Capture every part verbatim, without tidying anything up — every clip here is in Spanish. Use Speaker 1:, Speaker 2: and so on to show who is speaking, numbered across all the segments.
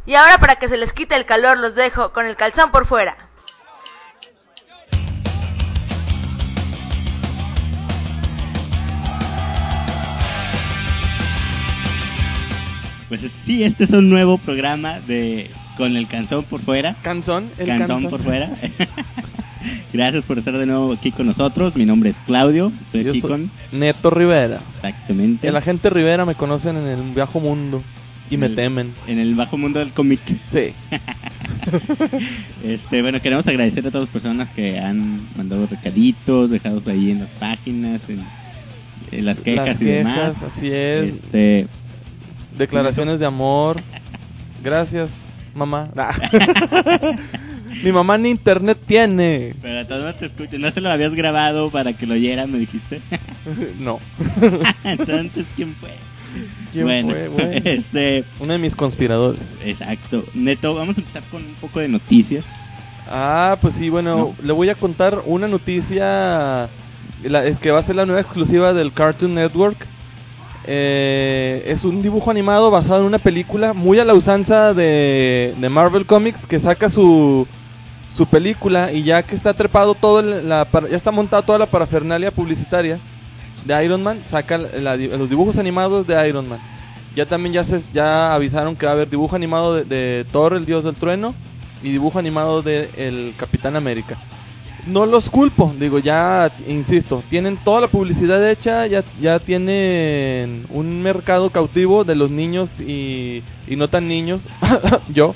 Speaker 1: Y ahora, para que se les quite el calor, los dejo con el calzón por fuera.
Speaker 2: Pues sí, este es un nuevo programa de Con el Canzón por Fuera.
Speaker 3: Canzón, el
Speaker 2: Canzón,
Speaker 3: canzón.
Speaker 2: por fuera. Gracias por estar de nuevo aquí con nosotros. Mi nombre es Claudio, estoy
Speaker 3: Yo
Speaker 2: aquí
Speaker 3: soy
Speaker 2: con...
Speaker 3: Neto Rivera.
Speaker 2: Exactamente.
Speaker 3: El agente Rivera me conocen en el viejo mundo y
Speaker 2: En
Speaker 3: me
Speaker 2: el-
Speaker 3: temen.
Speaker 2: En el bajo mundo del cómic.
Speaker 3: Sí.
Speaker 2: Este, bueno, queremos agradecer a todas las personas que han mandado recaditos, dejados ahí en las páginas, en, en las quejas
Speaker 3: Las
Speaker 2: y demás.
Speaker 3: quejas, así es.
Speaker 2: Este,
Speaker 3: Declaraciones de amor. Gracias, mamá. Ah. Mi mamá ni internet tiene.
Speaker 2: pero todos no te escucho, no se lo habías grabado para que lo oyeran, me dijiste.
Speaker 3: No.
Speaker 2: Entonces, ¿quién fue?
Speaker 3: ¿Quién
Speaker 2: bueno,
Speaker 3: fue, güey?
Speaker 2: este,
Speaker 3: Uno de mis conspiradores.
Speaker 2: exacto. Neto, vamos a empezar con un poco de noticias.
Speaker 3: Ah, pues sí, bueno, le voy a contar una noticia. La, es que va a ser la nueva exclusiva del Cartoon Network. Eh, es un dibujo animado basado en una película muy a la usanza de, de Marvel Comics, que saca su, su película y ya que está trepado todo, el- la, para- ya está montada toda la parafernalia publicitaria de Iron Man, saca la- la- los dibujos animados de Iron Man. Ya también ya se ya avisaron que va a haber dibujo animado de, de Thor, el dios del trueno, y dibujo animado de el Capitán América. No los culpo, digo, ya, insisto, tienen toda la publicidad hecha, ya, ya tienen un mercado cautivo de los niños y, y no tan niños, yo,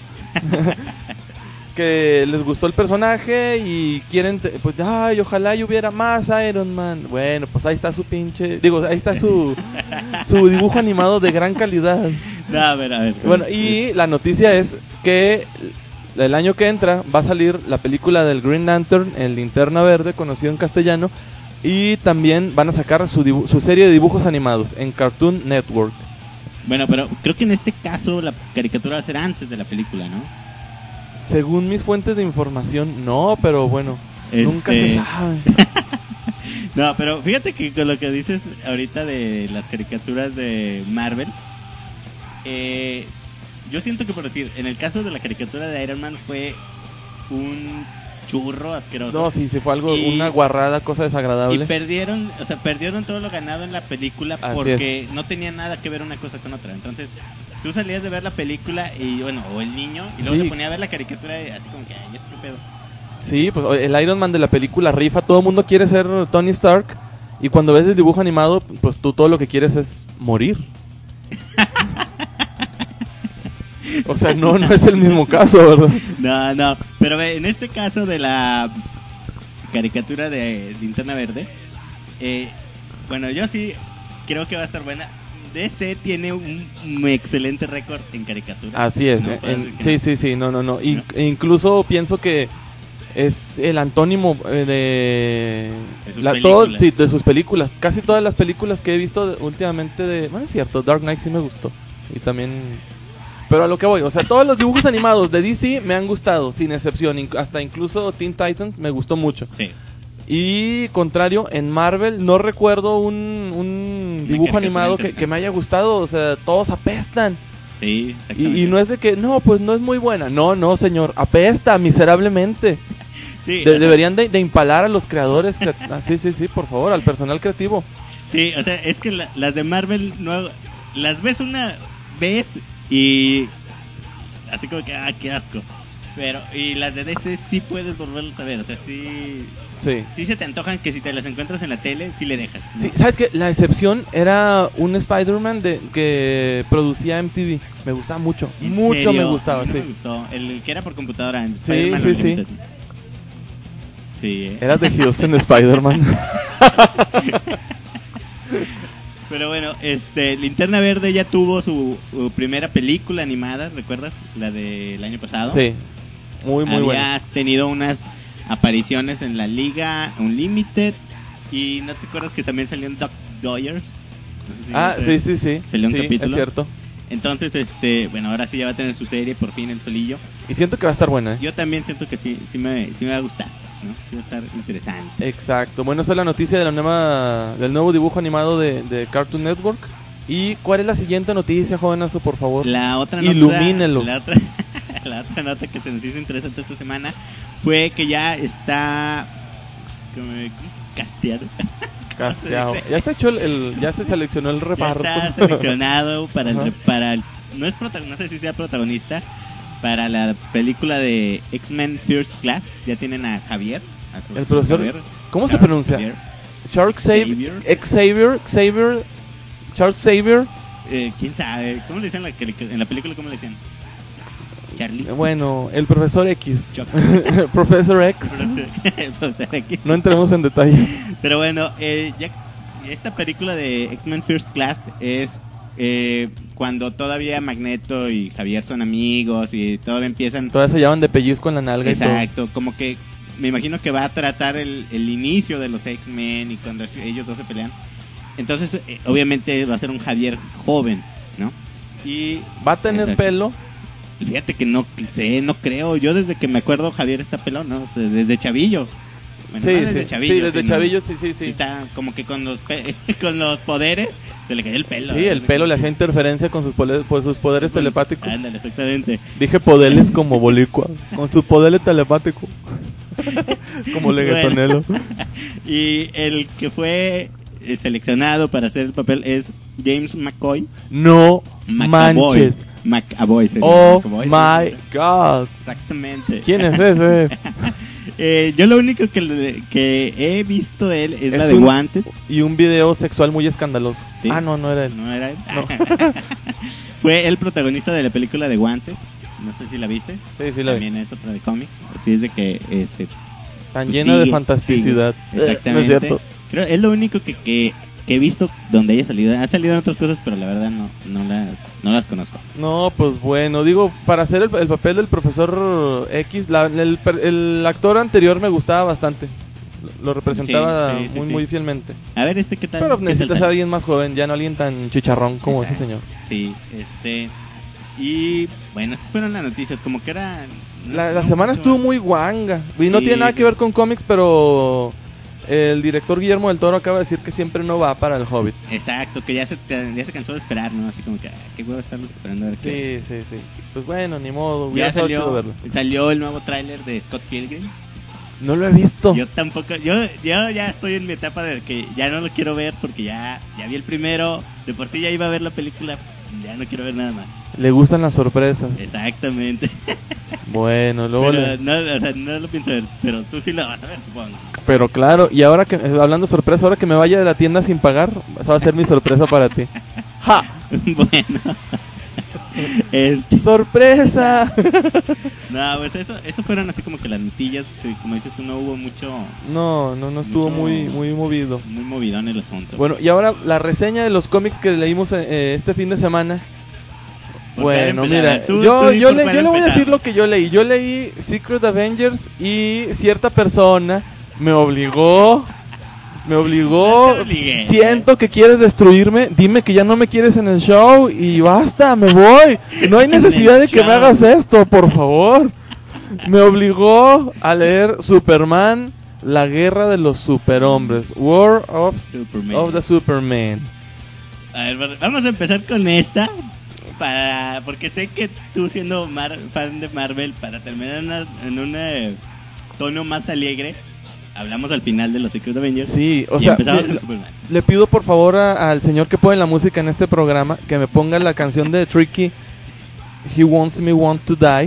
Speaker 3: que les gustó el personaje y quieren, te- pues, ay, ojalá y hubiera más Iron Man. Bueno, pues ahí está su pinche, digo, ahí está su, su dibujo animado de gran calidad.
Speaker 2: No, a ver, a ver.
Speaker 3: Bueno, y la noticia es que el año que entra va a salir la película del Green Lantern, el Linterna Verde, conocido en castellano, y también van a sacar su, dibu- su serie de dibujos animados en Cartoon Network.
Speaker 2: Bueno, pero creo que en este caso la caricatura va a ser antes de la película, ¿no?
Speaker 3: Según mis fuentes de información, no, pero bueno,
Speaker 2: Este-
Speaker 3: nunca se sabe.
Speaker 2: No, pero fíjate que con lo que dices ahorita de las caricaturas de Marvel, eh, yo siento que, por decir, en el caso de la caricatura de Iron Man fue un churro asqueroso.
Speaker 3: No, sí, sí fue algo,
Speaker 2: Y-
Speaker 3: una guarrada, cosa
Speaker 2: Y
Speaker 3: desagradable.
Speaker 2: perdieron, o sea, perdieron todo lo ganado en la película
Speaker 3: Así
Speaker 2: porque no tenía nada que ver una cosa con otra. Entonces, tú salías de ver la película y, bueno, o el niño, y luego
Speaker 3: Sí.
Speaker 2: se ponía a ver la caricatura y así como que, ay, es que pedo.
Speaker 3: Sí, pues el Iron Man de la película rifa, todo el mundo quiere ser Tony Stark, y cuando ves el dibujo animado, pues tú todo lo que quieres es morir. O sea, no, no es el mismo caso, ¿verdad?
Speaker 2: No, no, pero ve, en este caso de la caricatura de Linterna Verde, eh, bueno, yo sí creo que va a estar buena. D C tiene un, un excelente récord en caricatura.
Speaker 3: Así es,
Speaker 2: No,
Speaker 3: eh,
Speaker 2: puedes
Speaker 3: en-
Speaker 2: decir que
Speaker 3: sí,
Speaker 2: no.
Speaker 3: sí, sí, no, no, no. In-
Speaker 2: ¿No?
Speaker 3: Incluso pienso que es el antónimo eh, de,
Speaker 2: De sus
Speaker 3: la- todo-
Speaker 2: películas.
Speaker 3: sí, de sus películas. Casi todas las películas que he visto de- últimamente de... Bueno, es cierto, Dark Knight sí me gustó. Y también... Pero a lo que voy, o sea, todos los dibujos animados de D C me han gustado, sin excepción. Inc- hasta incluso Teen Titans me gustó mucho.
Speaker 2: Sí.
Speaker 3: Y contrario, en Marvel no recuerdo un, un
Speaker 2: Una
Speaker 3: dibujo
Speaker 2: caricatura
Speaker 3: animado que,
Speaker 2: interesante.
Speaker 3: que me haya gustado. O sea, todos apestan.
Speaker 2: Sí, exactamente.
Speaker 3: Y, y no es de que, no, pues no es muy buena. No, no, señor, apesta miserablemente.
Speaker 2: Sí,
Speaker 3: De-
Speaker 2: o sea,
Speaker 3: deberían de, de impalar a los creadores. crea- ah, sí, sí, sí, por favor, al personal creativo.
Speaker 2: sí, o sea, es que la- las de Marvel no, las ves una vez y así como que, ah, qué asco. Pero, y las de D C sí puedes volverlas a ver, o sea, sí,
Speaker 3: Sí.
Speaker 2: sí se te antojan que si te las encuentras en la tele, sí le dejas, ¿no?
Speaker 3: Sí, ¿sabes qué? La excepción era un Spider-Man de, que producía M T V. Me gustaba mucho.
Speaker 2: ¿En
Speaker 3: Mucho
Speaker 2: serio?
Speaker 3: me gustaba,
Speaker 2: A mí no
Speaker 3: sí.
Speaker 2: me gustó, el que era por computadora. En
Speaker 3: Sí,
Speaker 2: Spider-Man
Speaker 3: sí, sí.
Speaker 2: Unlimited. Sí, eh.
Speaker 3: Era de Houston Spider-Man.
Speaker 2: Pero bueno, este, Linterna Verde ya tuvo su, su primera película animada, ¿recuerdas? La del año pasado.
Speaker 3: Sí. Muy, muy bueno.
Speaker 2: Habías tenido unas apariciones en la Liga Unlimited y no te acuerdas que también salió en Doc Doyers. No sé si
Speaker 3: Ah,
Speaker 2: viste.
Speaker 3: sí, sí, sí.
Speaker 2: Salió un
Speaker 3: Sí,
Speaker 2: capítulo.
Speaker 3: es cierto.
Speaker 2: Entonces, este, bueno, ahora sí ya va a tener su serie por fin el solillo.
Speaker 3: Y siento que va a estar buena, ¿eh?
Speaker 2: Yo también siento que sí, sí me, sí me va a gustar, ¿no? Sí va a estar interesante.
Speaker 3: Exacto. Bueno, esa es la noticia de la nueva, del nuevo dibujo animado de, de Cartoon Network. ¿Y cuál es la siguiente noticia, jovenazo, por favor?
Speaker 2: La otra nota,
Speaker 3: Ilumínelos.
Speaker 2: la otra, la otra nota que se nos hizo interesante esta semana fue que ya está ¿cómo, cómo? casteado.
Speaker 3: Casteado. Ya está hecho el, el- ya se seleccionó el reparto.
Speaker 2: Ya está seleccionado para el,
Speaker 3: Ajá.
Speaker 2: para el- no es prota- no sé si sea protagonista para la película de X-Men First Class. Ya tienen a Javier, a
Speaker 3: El profesor-
Speaker 2: Javier,
Speaker 3: ¿Cómo se
Speaker 2: Charles
Speaker 3: pronuncia?
Speaker 2: Xavier.
Speaker 3: Shark Xavier, Xavier, Xavier, Charles Xavier.
Speaker 2: Eh, quién sabe, ¿cómo le decían en la, en la película? ¿Cómo le decían? Charlie.
Speaker 3: Bueno, el profesor X.
Speaker 2: Chuck.
Speaker 3: Profesor X.
Speaker 2: El profesor X.
Speaker 3: No entremos en detalles.
Speaker 2: Pero bueno, eh, ya esta película de X-Men First Class es eh, cuando todavía Magneto y Javier son amigos y todavía empiezan.
Speaker 3: Todavía se llaman de pellizco en la nalga y
Speaker 2: Exacto, como que me imagino que va a tratar el, el inicio de los X-Men y cuando ellos dos se pelean. Entonces, eh, obviamente va a ser un Javier joven, ¿no? Y
Speaker 3: todo. ¿Va a tener
Speaker 2: exacto.
Speaker 3: pelo?
Speaker 2: Fíjate que no sé, no creo. Yo desde que me acuerdo Javier está pelón, ¿no? Desde, desde chavillo. Bueno,
Speaker 3: sí,
Speaker 2: no desde
Speaker 3: sí,
Speaker 2: chavillo.
Speaker 3: sí, desde
Speaker 2: sino-
Speaker 3: chavillo, sí, sí,
Speaker 2: sí
Speaker 3: sí.
Speaker 2: está como que con los pe- con los poderes se le cayó el pelo.
Speaker 3: Sí, el pelo le hacía interferencia con sus, pole- por sus poderes
Speaker 2: Con-
Speaker 3: telepáticos.
Speaker 2: Ándale, exactamente.
Speaker 3: Dije poderes como bolicua, con su poder telepático. Como leguetonelo.
Speaker 2: Y el que fue eh, seleccionado para hacer el papel es James McCoy.
Speaker 3: No
Speaker 2: McAvoy.
Speaker 3: manches.
Speaker 2: McAvoy. se dice,
Speaker 3: Oh
Speaker 2: McAvoy,
Speaker 3: my
Speaker 2: sí,
Speaker 3: god.
Speaker 2: exactamente.
Speaker 3: ¿Quién es ese?
Speaker 2: Eh, yo lo único que, le- que he visto de él es,
Speaker 3: Es
Speaker 2: la de
Speaker 3: un-
Speaker 2: Wanted.
Speaker 3: Y un video sexual muy escandaloso.
Speaker 2: Sí.
Speaker 3: Ah, no, no era él.
Speaker 2: No era él. Fue el protagonista de la película de Wanted. No sé si la viste.
Speaker 3: Sí, sí, la vi.
Speaker 2: También es otra de cómics. Así es de que este,
Speaker 3: Tan
Speaker 2: pues
Speaker 3: llena de
Speaker 2: sigue,
Speaker 3: fantasticidad.
Speaker 2: sigue.
Speaker 3: Eh,
Speaker 2: Exactamente.
Speaker 3: No es cierto.
Speaker 2: Creo es lo único que, que, que he visto donde haya salido. Han salido en otras cosas, pero la verdad no, no las no las conozco.
Speaker 3: No, pues bueno, digo, para hacer el, el papel del profesor X, la- el, per- el actor anterior me gustaba bastante. Lo- Lo representaba
Speaker 2: Sí, sí, sí,
Speaker 3: muy,
Speaker 2: sí.
Speaker 3: muy fielmente.
Speaker 2: A ver, este qué tal.
Speaker 3: Pero
Speaker 2: ¿Qué
Speaker 3: necesitas
Speaker 2: tal?
Speaker 3: a alguien más joven, ya no alguien tan chicharrón como ese
Speaker 2: Exacto.
Speaker 3: señor.
Speaker 2: Sí, este. Y bueno, estas fueron las noticias. Como que era. no-
Speaker 3: La, la
Speaker 2: no
Speaker 3: semana
Speaker 2: mucho-
Speaker 3: estuvo muy guanga. Y no
Speaker 2: Sí.
Speaker 3: tiene nada que ver con cómics, pero el director Guillermo del Toro acaba de decir que siempre no va para el Hobbit.
Speaker 2: Exacto, que ya se, ya se cansó de esperar, ¿no? Así como que, ah, qué huevo estarlos esperando a ver qué
Speaker 3: Sí, sí, sí. Pues bueno, ni modo,
Speaker 2: es.
Speaker 3: hubiera
Speaker 2: Ya
Speaker 3: estado chido
Speaker 2: salió,
Speaker 3: verlo.
Speaker 2: salió el nuevo tráiler de Scott Pilgrim.
Speaker 3: No lo he visto.
Speaker 2: Yo tampoco, yo, yo ya estoy en mi etapa de que ya no lo quiero ver porque ya, ya vi el primero, de por sí ya iba a ver la película, ya no quiero ver nada más.
Speaker 3: Le gustan las sorpresas.
Speaker 2: Exactamente.
Speaker 3: Bueno, luego
Speaker 2: Pero
Speaker 3: le-
Speaker 2: no, o sea, no lo pienso ver, pero tú sí lo vas a ver, supongo.
Speaker 3: Pero claro, y ahora que, eh, hablando de sorpresa, ahora que me vaya de la tienda sin pagar, esa va a ser mi sorpresa para ti. ¡Ja!
Speaker 2: Bueno. Este,
Speaker 3: ¡Sorpresa!
Speaker 2: no, pues eso, eso fueron así como que las notillas, que como dices tú, no hubo mucho,
Speaker 3: No, no, no estuvo
Speaker 2: Mucho-
Speaker 3: muy, muy movido.
Speaker 2: muy movidón el asunto.
Speaker 3: Bueno, y ahora la reseña de los cómics que leímos eh, este fin de semana.
Speaker 2: ¿Por
Speaker 3: Bueno,
Speaker 2: cuál empezar?
Speaker 3: mira,
Speaker 2: Tú-
Speaker 3: yo,
Speaker 2: tú di
Speaker 3: yo,
Speaker 2: por
Speaker 3: le,
Speaker 2: cuál
Speaker 3: yo le voy a decir
Speaker 2: empezamos.
Speaker 3: lo que yo leí. Yo leí Secret Avengers y cierta persona me obligó, me obligó,
Speaker 2: No te obligué.
Speaker 3: siento que quieres destruirme, dime que ya no me quieres en el show y basta, me voy. No hay
Speaker 2: En
Speaker 3: necesidad
Speaker 2: el
Speaker 3: de que me
Speaker 2: show.
Speaker 3: hagas esto, por favor. Me obligó a leer Superman, la guerra de los superhombres, War of,
Speaker 2: Superman.
Speaker 3: of the Superman.
Speaker 2: A ver, bueno, vamos a empezar con esta. Para, porque sé que tú siendo Mar- fan de Marvel, para terminar en, una- en un eh, tono más alegre, hablamos al final de los Secret Avengers.
Speaker 3: Sí, o
Speaker 2: y
Speaker 3: sea,
Speaker 2: empezamos
Speaker 3: le-
Speaker 2: con Superman.
Speaker 3: Le pido por favor a- al señor que pone la música en este programa que me ponga la canción de Tricky, He Wants Me Want to Die.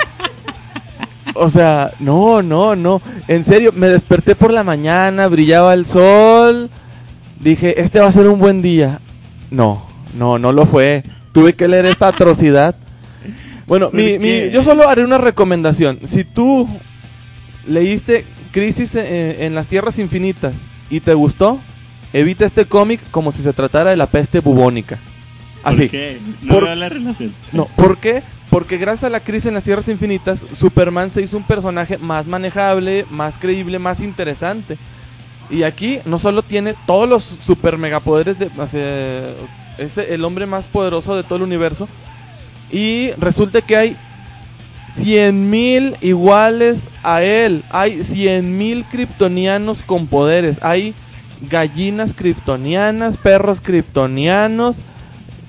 Speaker 3: O sea, no, no, no. En serio, me desperté por la mañana, brillaba el sol. Dije, este va a ser un buen día. No, no, no lo fue. Tuve que leer esta atrocidad. Bueno,
Speaker 2: ¿Por
Speaker 3: mi,
Speaker 2: qué?
Speaker 3: mi- yo solo haré una recomendación. Si tú leíste Crisis en, en las Tierras Infinitas y te gustó, evita este cómic como si se tratara de la peste bubónica. Así.
Speaker 2: ¿Por qué? No
Speaker 3: Por-
Speaker 2: veo la relación.
Speaker 3: No, ¿por qué? Porque gracias a la crisis en las Tierras Infinitas, Superman se hizo un personaje más manejable, más creíble, más interesante. Y aquí no solo tiene todos los super megapoderes de... o sea, es el hombre más poderoso de todo el universo. Y resulta que hay cien mil iguales a él. Hay cien mil kryptonianos con poderes. Hay gallinas kryptonianas, perros kryptonianos.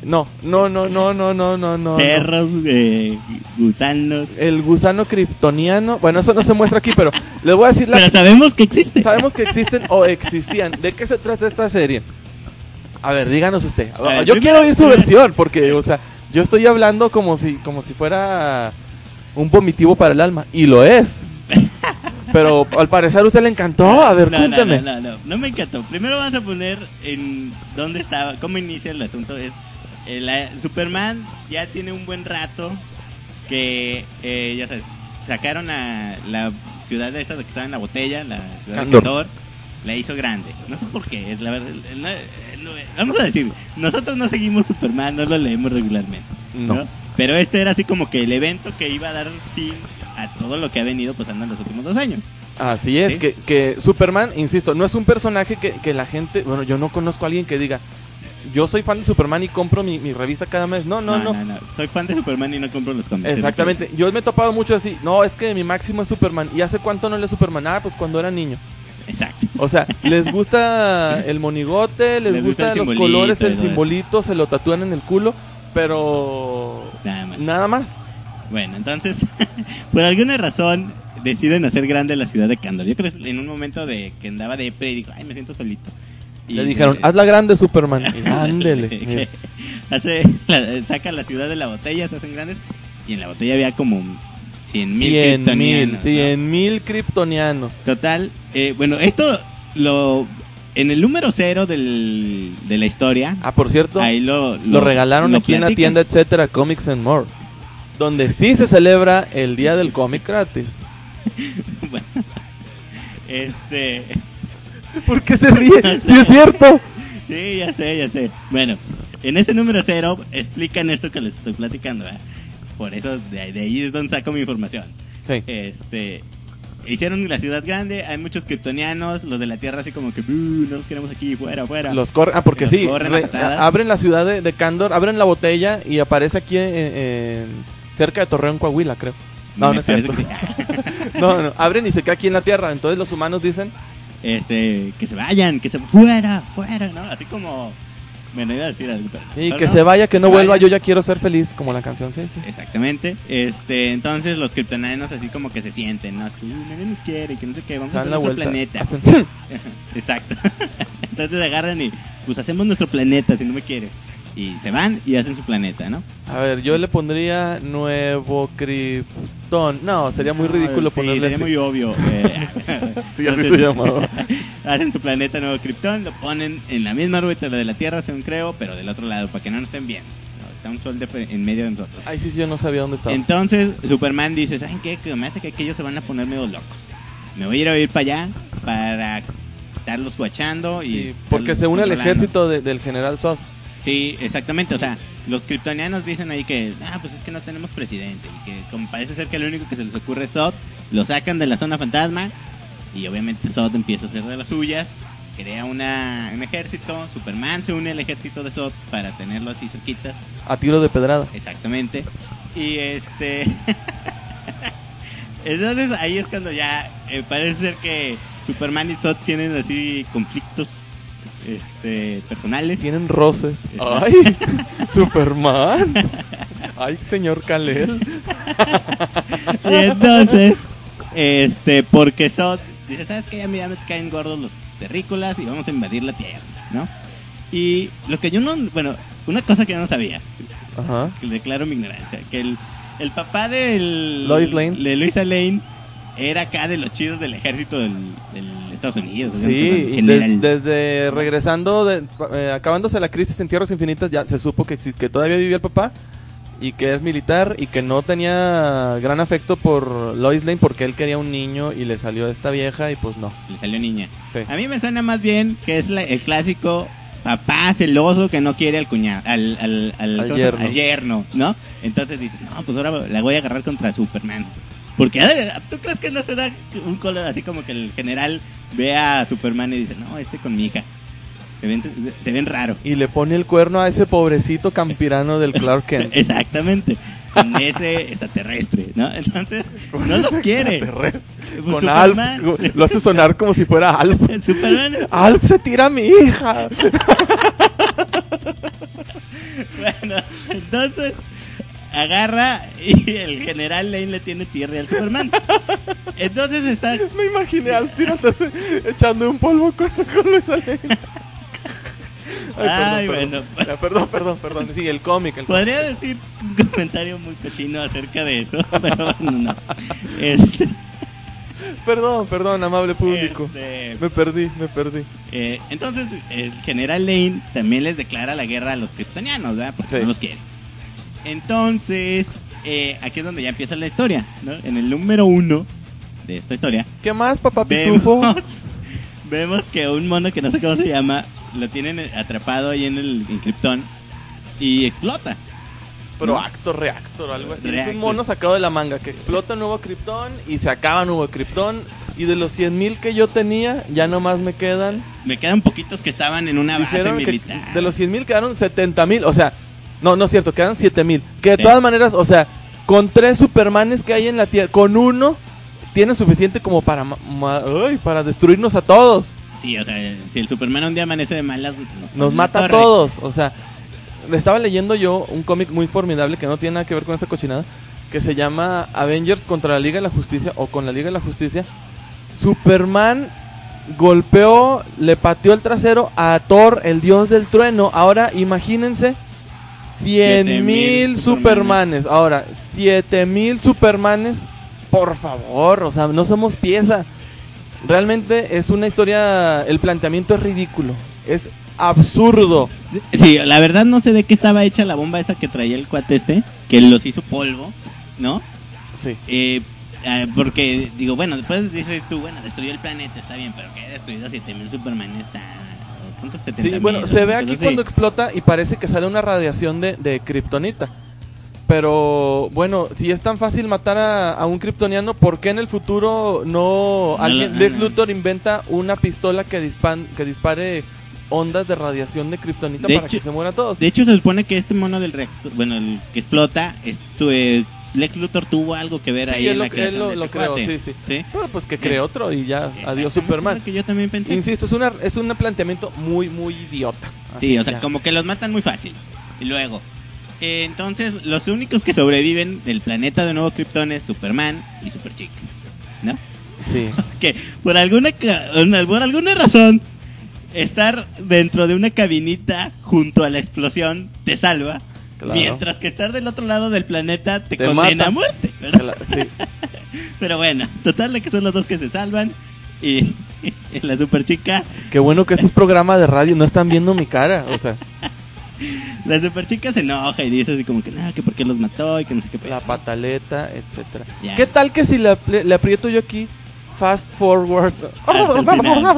Speaker 3: No, no, no, no, no, no, no, no.
Speaker 2: Perros, eh, gusanos.
Speaker 3: El gusano kryptoniano. Bueno, eso no se muestra aquí, pero les voy a decir la...
Speaker 2: Pero sabemos que existe.
Speaker 3: Sabemos que existen o existían. ¿De qué se trata esta serie? A ver, díganos usted.
Speaker 2: A ver,
Speaker 3: yo
Speaker 2: primero-
Speaker 3: quiero oír su versión, porque, o sea, yo estoy hablando como si, como si fuera un vomitivo para el alma. Y lo es. Pero al parecer a usted le encantó. A ver,
Speaker 2: no,
Speaker 3: cuéntame.
Speaker 2: No, no, no, no, no me encantó. Primero vamos a poner en dónde estaba, cómo inicia el asunto. Es eh, la- Superman ya tiene un buen rato que, eh, ya sabes, sacaron a la ciudad de esta que estaba en la botella, la ciudad de
Speaker 3: Kandor.
Speaker 2: Kandor, la hizo grande. No sé por qué, es la verdad. no- no- vamos a decir, nosotros no seguimos Superman, no lo leemos regularmente.
Speaker 3: No.
Speaker 2: ¿no? Pero este era así como que el evento que iba a dar fin a todo lo que ha venido pasando en los últimos dos años.
Speaker 3: Así es,
Speaker 2: ¿Sí?
Speaker 3: que, que Superman, insisto, no es un personaje que, que la gente... Bueno, yo no conozco a alguien que diga, yo soy fan de Superman y compro mi, mi revista cada mes. No, no, no.
Speaker 2: Soy fan de Superman y no compro los cómics.
Speaker 3: Exactamente. Yo me he topado mucho así. No, es que mi máximo es Superman. ¿Y hace cuánto no leo Superman? Ah, pues cuando era niño.
Speaker 2: Exacto.
Speaker 3: O sea, les gusta el monigote, les,
Speaker 2: Les gusta
Speaker 3: gustan
Speaker 2: el
Speaker 3: los
Speaker 2: simbolito
Speaker 3: colores,
Speaker 2: y
Speaker 3: el
Speaker 2: todo
Speaker 3: simbolito, se lo tatúan en el culo, pero
Speaker 2: Nada más.
Speaker 3: nada más.
Speaker 2: Bueno, entonces, por alguna razón deciden hacer grande la ciudad de Kandor. Yo creo que en un momento de que andaba de pre y dijo, ay, me siento solito. Y
Speaker 3: Le dijeron,
Speaker 2: eh,
Speaker 3: hazla grande, Superman. Y ándele.
Speaker 2: que hace, la- saca la ciudad de la botella, se hacen grandes. Y en la botella había como cien mil
Speaker 3: Cien mil,
Speaker 2: kryptonianos, ¿no?
Speaker 3: cien mil kryptonianos.
Speaker 2: Total, eh, bueno, esto lo... En el número cero del, de la historia,
Speaker 3: Ah, por cierto,
Speaker 2: ahí lo,
Speaker 3: lo regalaron
Speaker 2: lo
Speaker 3: aquí en la
Speaker 2: platican.
Speaker 3: tienda, etcétera, Comics and More, donde sí se celebra el Día del Cómic gratis.
Speaker 2: Bueno, este...
Speaker 3: ¿Por qué se ríe? ¡Sí es cierto!
Speaker 2: Sí, ya sé, ya sé. Bueno, en ese número cero explican esto que les estoy platicando, ¿verdad? Por eso de, ahí- de ahí es donde saco mi información.
Speaker 3: Sí.
Speaker 2: Este, hicieron la ciudad grande, hay muchos kryptonianos, los de la Tierra así como que "Buh, no los queremos aquí, fuera, fuera".
Speaker 3: Los corren, ah, porque
Speaker 2: Los
Speaker 3: sí,
Speaker 2: corren a
Speaker 3: re-
Speaker 2: patadas.
Speaker 3: abren la ciudad de, de Kandor, abren la botella y aparece aquí en, en- cerca de Torreón, Coahuila, creo. No,
Speaker 2: Me
Speaker 3: no es
Speaker 2: parece
Speaker 3: cierto.
Speaker 2: que sí.
Speaker 3: No, no, abren y se queda aquí en la Tierra. Entonces los humanos dicen,
Speaker 2: Este, que se vayan, que se fuera, fuera, ¿no? Así como bueno, iba a decir algo, pero
Speaker 3: sí,
Speaker 2: pero
Speaker 3: que
Speaker 2: no,
Speaker 3: se vaya, que no
Speaker 2: se
Speaker 3: vuelva,
Speaker 2: vaya.
Speaker 3: yo ya quiero ser feliz, como la canción, sí, sí.
Speaker 2: Exactamente. Este, entonces los kryptonianos así como que se sienten, ¿no? Así, "Uy, nadie nos quiere, que no sé qué, vamos
Speaker 3: Se
Speaker 2: a
Speaker 3: dan
Speaker 2: hacer
Speaker 3: la
Speaker 2: nuestro
Speaker 3: vuelta.
Speaker 2: planeta".
Speaker 3: Hacen-
Speaker 2: Exacto. Entonces agarran y pues hacemos nuestro planeta si no me quieres. Y se van y hacen su planeta, ¿no?
Speaker 3: A ver, yo le pondría Nuevo Krypton. No, sería muy ridículo
Speaker 2: Sí,
Speaker 3: ponerle
Speaker 2: sería
Speaker 3: así.
Speaker 2: muy obvio. eh.
Speaker 3: Sí, así
Speaker 2: Entonces,
Speaker 3: se llamaba.
Speaker 2: Hacen su planeta Nuevo Krypton, lo ponen en la misma órbita de la Tierra, según creo, pero del otro lado, para que no nos estén viendo. ¿no? Está un sol de fre- en medio de nosotros.
Speaker 3: Ay, sí, sí, yo no sabía dónde estaba.
Speaker 2: Entonces Superman dice, ¿saben qué? Que me hace que aquellos se van a poner medio locos. Me voy a ir a ir para allá para estarlos guachando y
Speaker 3: Sí, porque
Speaker 2: estarlos
Speaker 3: se une al
Speaker 2: controlando.
Speaker 3: ejército de- del general Zod.
Speaker 2: Sí, exactamente, o sea, los kryptonianos dicen ahí que, ah, pues es que no tenemos presidente y que como parece ser que lo único que se les ocurre es Zod, lo sacan de la zona fantasma y obviamente Zod empieza a hacer de las suyas, crea una, un ejército, Superman se une al ejército de Zod para tenerlo así cerquitas,
Speaker 3: A tiro de pedrada.
Speaker 2: exactamente, y este... Entonces ahí es cuando ya eh, parece ser que Superman y Zod tienen así conflictos este, personales.
Speaker 3: Tienen roces.
Speaker 2: Exacto.
Speaker 3: Ay, Superman. Ay, señor Kal-El.
Speaker 2: Y entonces, este, porque Zod dice, ¿sabes qué? Ya me, ya me caen gordos los terrícolas y vamos a invadir la Tierra, ¿no? Y lo que yo no, bueno, una cosa que yo no sabía,
Speaker 3: Ajá.
Speaker 2: que declaro mi ignorancia, que el, el papá del...
Speaker 3: Lois Lane.
Speaker 2: De Loisa Lane era acá de los chidos del ejército del, del Estados Unidos.
Speaker 3: Sí,
Speaker 2: ¿no?
Speaker 3: y
Speaker 2: General.
Speaker 3: de- desde regresando, de- eh, acabándose la crisis en Tierras Infinitas, ya se supo que, exi- que todavía vivía el papá y que es militar y que no tenía gran afecto por Lois Lane porque él quería un niño y le salió esta vieja y pues no.
Speaker 2: Le salió niña.
Speaker 3: Sí.
Speaker 2: A mí me suena más bien que es la- el clásico papá celoso que no quiere al cuñado, al, al, al,
Speaker 3: Al
Speaker 2: ¿cómo se llama?
Speaker 3: yerno.
Speaker 2: Al yerno, ¿no? Entonces dice, no, pues ahora la voy a agarrar contra Superman. Porque eh, ¿tú crees que no se da un color así como que el general ve a Superman y dice, no, este con mi hija? Se ven, se, se ven raro.
Speaker 3: Y le pone el cuerno a ese pobrecito campirano del Clark Kent.
Speaker 2: Exactamente. Con ese extraterrestre, ¿no? Entonces, no los quiere. Pues
Speaker 3: Con Alf,
Speaker 2: Superman,
Speaker 3: lo hace sonar como si fuera Alf.
Speaker 2: Superman es-
Speaker 3: Alf se tira a mi hija.
Speaker 2: Bueno, entonces agarra y el general Lane le tiene tierra al Superman. Entonces está...
Speaker 3: Me imaginé al tirándose, echando un polvo con, con Luis Lane. Ay,
Speaker 2: Ay,
Speaker 3: perdón,
Speaker 2: bueno.
Speaker 3: perdón. Ya, perdón, perdón, perdón. Sí, el cómic. El
Speaker 2: Podría
Speaker 3: cómic.
Speaker 2: decir un comentario muy cochino acerca de eso, pero bueno, no. Este,
Speaker 3: Perdón, perdón, amable público.
Speaker 2: este,
Speaker 3: Me perdí, me perdí.
Speaker 2: eh, entonces, el general Lane también les declara la guerra a los kryptonianos, ¿verdad? Porque
Speaker 3: Sí.
Speaker 2: no los quiere. Entonces, eh, aquí es donde ya empieza la historia, ¿no? En el número uno de esta historia,
Speaker 3: ¿Qué más, papá Pitufo?
Speaker 2: vemos, vemos que un mono que no sé cómo se llama, lo tienen atrapado ahí en el en Krypton y explota.
Speaker 3: Proactor, reactor o algo así. Es
Speaker 2: Reactor.
Speaker 3: un mono sacado de la manga que explota un nuevo Krypton y se acaba nuevo Krypton. Y de los cien mil que yo tenía, ya nomás me quedan.
Speaker 2: Me quedan poquitos que estaban en una base
Speaker 3: Dijeron que
Speaker 2: militar.
Speaker 3: de los cien mil quedaron setenta mil. O sea, no, no es cierto, quedaron siete mil. Que de
Speaker 2: Sí.
Speaker 3: todas maneras, o sea, con tres Supermanes que hay en la Tierra, con uno, tienen suficiente como para, ma- ma- ay, para destruirnos a todos.
Speaker 2: Sí, o sea, si el Superman un día amanece de malas, nos,
Speaker 3: Nos mata a todos. O sea, estaba leyendo yo un cómic muy formidable que no tiene nada que ver con esta cochinada, que se llama Avengers contra la Liga de la Justicia o con la Liga de la Justicia. Superman golpeó, le pateó el trasero a Thor, el dios del trueno. Ahora imagínense cien mil Supermanes. Ahora, siete mil Supermanes. Por favor, o sea, no somos pieza. Realmente es una historia, el planteamiento es ridículo. Es absurdo.
Speaker 2: Sí, la verdad no sé de qué estaba hecha la bomba esta que traía el cuate este, que los hizo polvo, ¿no?
Speaker 3: Sí.
Speaker 2: Eh, eh, porque, digo, bueno, después dices tú, bueno, destruyó el planeta, está bien, pero que haya destruido a siete mil Superman está... ¿Cuántos? setenta
Speaker 3: Sí,
Speaker 2: mil,
Speaker 3: bueno,
Speaker 2: o
Speaker 3: se ve
Speaker 2: una
Speaker 3: aquí
Speaker 2: cosa así.
Speaker 3: cuando explota y parece que sale una radiación de, de kriptonita. Pero bueno, si es tan fácil matar a, a un kryptoniano, ¿por qué en el futuro no,
Speaker 2: No
Speaker 3: alguien,
Speaker 2: lo-
Speaker 3: Lex
Speaker 2: no.
Speaker 3: Luthor inventa una pistola que, dispan, que dispare ondas de radiación de kriptonita
Speaker 2: De
Speaker 3: para
Speaker 2: hecho-
Speaker 3: que se mueran todos?
Speaker 2: De hecho, se supone que este mono del reactor, bueno, el que explota, estu- eh, Lex Luthor tuvo algo que ver
Speaker 3: Sí,
Speaker 2: ahí
Speaker 3: él
Speaker 2: en
Speaker 3: lo,
Speaker 2: la creación
Speaker 3: él lo,
Speaker 2: de
Speaker 3: lo
Speaker 2: este
Speaker 3: creó,
Speaker 2: cuate.
Speaker 3: sí, sí.
Speaker 2: ¿Sí?
Speaker 3: Pero pues que cree otro y ya, adiós
Speaker 2: Exactamente,
Speaker 3: Superman.
Speaker 2: lo que yo también pensé.
Speaker 3: Insisto, es, una, es un planteamiento muy, muy idiota. Así
Speaker 2: Sí, o sea,
Speaker 3: ya.
Speaker 2: como que los matan muy fácil. Y luego, eh, entonces, los únicos que sobreviven del planeta de Nuevo Krypton es Superman y Superchica, ¿no?
Speaker 3: Sí.
Speaker 2: Que por alguna, ca- una- por alguna razón, estar dentro de una cabinita junto a la explosión te salva.
Speaker 3: Claro.
Speaker 2: Mientras que estar del otro lado del planeta te,
Speaker 3: Te
Speaker 2: condena
Speaker 3: mata.
Speaker 2: a muerte, ¿verdad?
Speaker 3: Sí.
Speaker 2: Pero bueno, total de que son los dos que se salvan. Y, y la Superchica,
Speaker 3: Qué bueno que estos programas de radio no están viendo mi cara, o sea,
Speaker 2: la Superchica se enoja y dice así como que nada, que por qué los mató y que no sé qué pedo.
Speaker 3: la pataleta, etcétera.
Speaker 2: Ya.
Speaker 3: ¿Qué tal que si le, apl- le aprieto yo aquí fast forward
Speaker 2: Hasta el final.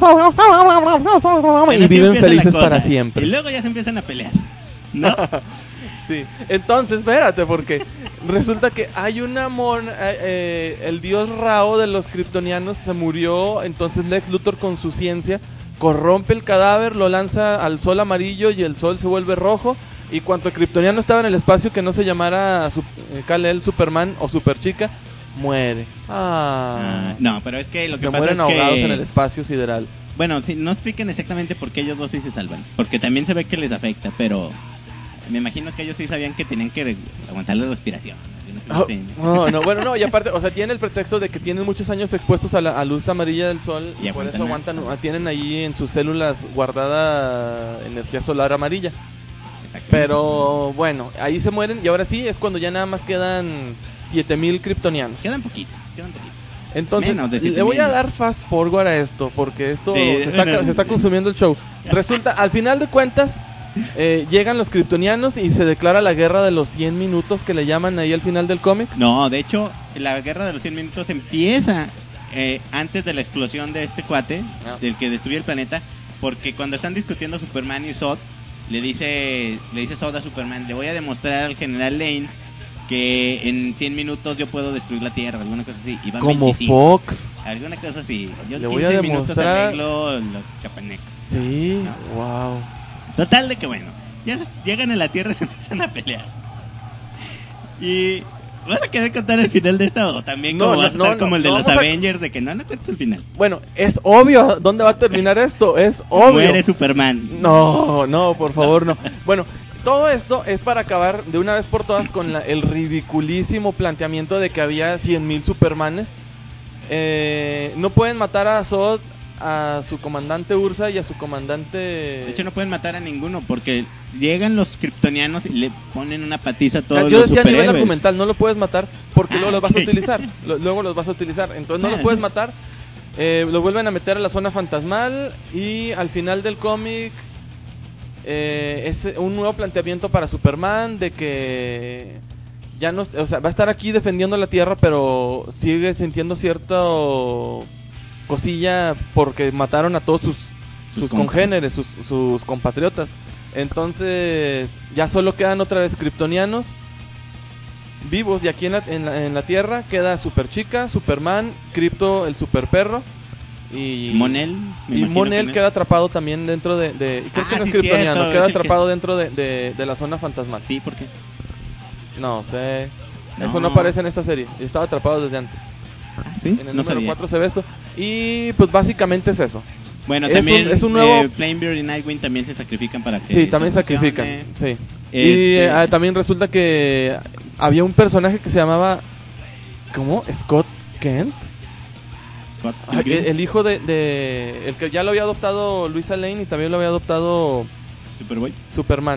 Speaker 3: y
Speaker 2: Así
Speaker 3: viven
Speaker 2: empieza la
Speaker 3: felices
Speaker 2: cosa.
Speaker 3: para
Speaker 2: Y
Speaker 3: siempre?
Speaker 2: luego ya se empiezan a pelear, ¿no?
Speaker 3: Sí. Entonces, espérate, porque resulta que hay una mon eh, eh, el dios Rao de los kryptonianos se murió, entonces Lex Luthor con su ciencia corrompe el cadáver, lo lanza al sol amarillo y el sol se vuelve rojo. Y cuanto el kryptoniano estaba en el espacio que no se llamara su- eh, Kal-El Superman o Superchica, muere. Ah.
Speaker 2: Ah, no, pero es que lo que
Speaker 3: se
Speaker 2: pasa
Speaker 3: mueren
Speaker 2: es
Speaker 3: ahogados
Speaker 2: que...
Speaker 3: en el espacio sideral.
Speaker 2: Bueno, sí, no explican exactamente por qué ellos dos sí se salvan. Porque también se ve que les afecta, pero... Me imagino que ellos sí sabían que tenían que re- aguantar la respiración. ¿no?
Speaker 3: Oh,
Speaker 2: Sí.
Speaker 3: no, no, bueno, no, y aparte, o sea, tienen el pretexto de que tienen muchos años expuestos a la a luz amarilla del sol y,
Speaker 2: Y
Speaker 3: por eso
Speaker 2: aguantan
Speaker 3: aguantan, tienen ahí en sus células guardada energía solar amarilla.
Speaker 2: Exactamente.
Speaker 3: Pero bueno, ahí se mueren y ahora sí es cuando ya nada más quedan siete mil kryptonianos.
Speaker 2: Quedan poquitos, quedan poquitos.
Speaker 3: Entonces,
Speaker 2: Menos de
Speaker 3: le voy a
Speaker 2: siete mil.
Speaker 3: dar fast forward a esto porque esto
Speaker 2: Sí,
Speaker 3: se, está,
Speaker 2: bueno.
Speaker 3: se está consumiendo el show. Resulta, al final de cuentas, eh, llegan los kryptonianos y se declara la guerra de los cien minutos que le llaman ahí al final del cómic.
Speaker 2: No, de hecho, la guerra de los cien minutos empieza eh, antes de la explosión de este cuate,
Speaker 3: Ah.
Speaker 2: del que destruye el planeta, porque cuando están discutiendo Superman y Zod, le dice, le dice Zod a Superman, le voy a demostrar al general Lane que en cien minutos yo puedo destruir la Tierra, alguna cosa así. Y van
Speaker 3: Como
Speaker 2: veinticinco,
Speaker 3: Fox.
Speaker 2: alguna cosa así. Yo
Speaker 3: Le
Speaker 2: en
Speaker 3: voy a
Speaker 2: quince minutos
Speaker 3: demostrar-
Speaker 2: arreglo los chapanecos.
Speaker 3: Sí,
Speaker 2: No.
Speaker 3: wow.
Speaker 2: Total de que bueno, ya se- llegan a la Tierra y se empiezan a pelear. Y ¿Vas a querer contar el final de esta o también
Speaker 3: No,
Speaker 2: como
Speaker 3: no,
Speaker 2: vas a estar
Speaker 3: no,
Speaker 2: como el de
Speaker 3: no,
Speaker 2: los
Speaker 3: vamos a-
Speaker 2: Avengers de que no, no cuentes el final?
Speaker 3: Bueno, es obvio dónde va a terminar esto. Es obvio.
Speaker 2: Muere Superman.
Speaker 3: No, no, por favor, no. Bueno, todo esto es para acabar de una vez por todas con la- el ridiculísimo planteamiento de que había cien mil Supermanes. Eh, no pueden matar a Zod, a su comandante Ursa y a su comandante...
Speaker 2: De hecho no pueden matar a ninguno porque llegan los kryptonianos y le ponen una patiza a todos
Speaker 3: Yo
Speaker 2: los
Speaker 3: decía a nivel
Speaker 2: superhéroes.
Speaker 3: argumental, no lo puedes matar porque
Speaker 2: Ah,
Speaker 3: luego los vas a
Speaker 2: ok.
Speaker 3: utilizar. Lo- luego los vas a utilizar. Entonces no
Speaker 2: Ah,
Speaker 3: los puedes
Speaker 2: sí.
Speaker 3: matar. Eh, lo vuelven a meter a la zona fantasmal y al final del cómic eh, es un nuevo planteamiento para Superman de que ya no, o sea, va a estar aquí defendiendo la Tierra, pero sigue sintiendo cierta cosilla porque mataron a todos sus,
Speaker 2: Sus
Speaker 3: sus
Speaker 2: compas.
Speaker 3: congéneres, sus, sus compatriotas. Entonces ya solo quedan otra vez kryptonianos vivos y aquí en la, en la, en la Tierra queda Super Chica, Superman, Krypto, el super perro y
Speaker 2: Monel. me
Speaker 3: y
Speaker 2: imagino
Speaker 3: Monel
Speaker 2: que
Speaker 3: queda atrapado también dentro de, de creo
Speaker 2: Ah,
Speaker 3: que no es
Speaker 2: sí,
Speaker 3: kryptoniano,
Speaker 2: cierto,
Speaker 3: queda
Speaker 2: es el que
Speaker 3: atrapado
Speaker 2: es-
Speaker 3: dentro de, de, de la zona fantasmal.
Speaker 2: Sí, ¿por qué?
Speaker 3: No sé,
Speaker 2: No.
Speaker 3: eso no aparece en esta serie, estaba atrapado desde antes.
Speaker 2: Ah, sí,
Speaker 3: En el
Speaker 2: no
Speaker 3: número
Speaker 2: sabía.
Speaker 3: cuatro se ve esto y pues básicamente es eso.
Speaker 2: Bueno,
Speaker 3: Es
Speaker 2: también
Speaker 3: un- es un nuevo-
Speaker 2: eh, Flamebeard y Nightwing también se sacrifican para que
Speaker 3: Sí, también
Speaker 2: esto funcione.
Speaker 3: sacrifican, sí. Y
Speaker 2: Este-
Speaker 3: eh, también resulta que había un personaje que se llamaba ¿cómo? Scott Kent.
Speaker 2: Scott
Speaker 3: Ay,
Speaker 2: Pilgrim,
Speaker 3: el, el hijo de, de el que ya lo había adoptado Luisa Lane y también lo había adoptado
Speaker 2: Superboy,
Speaker 3: Superman.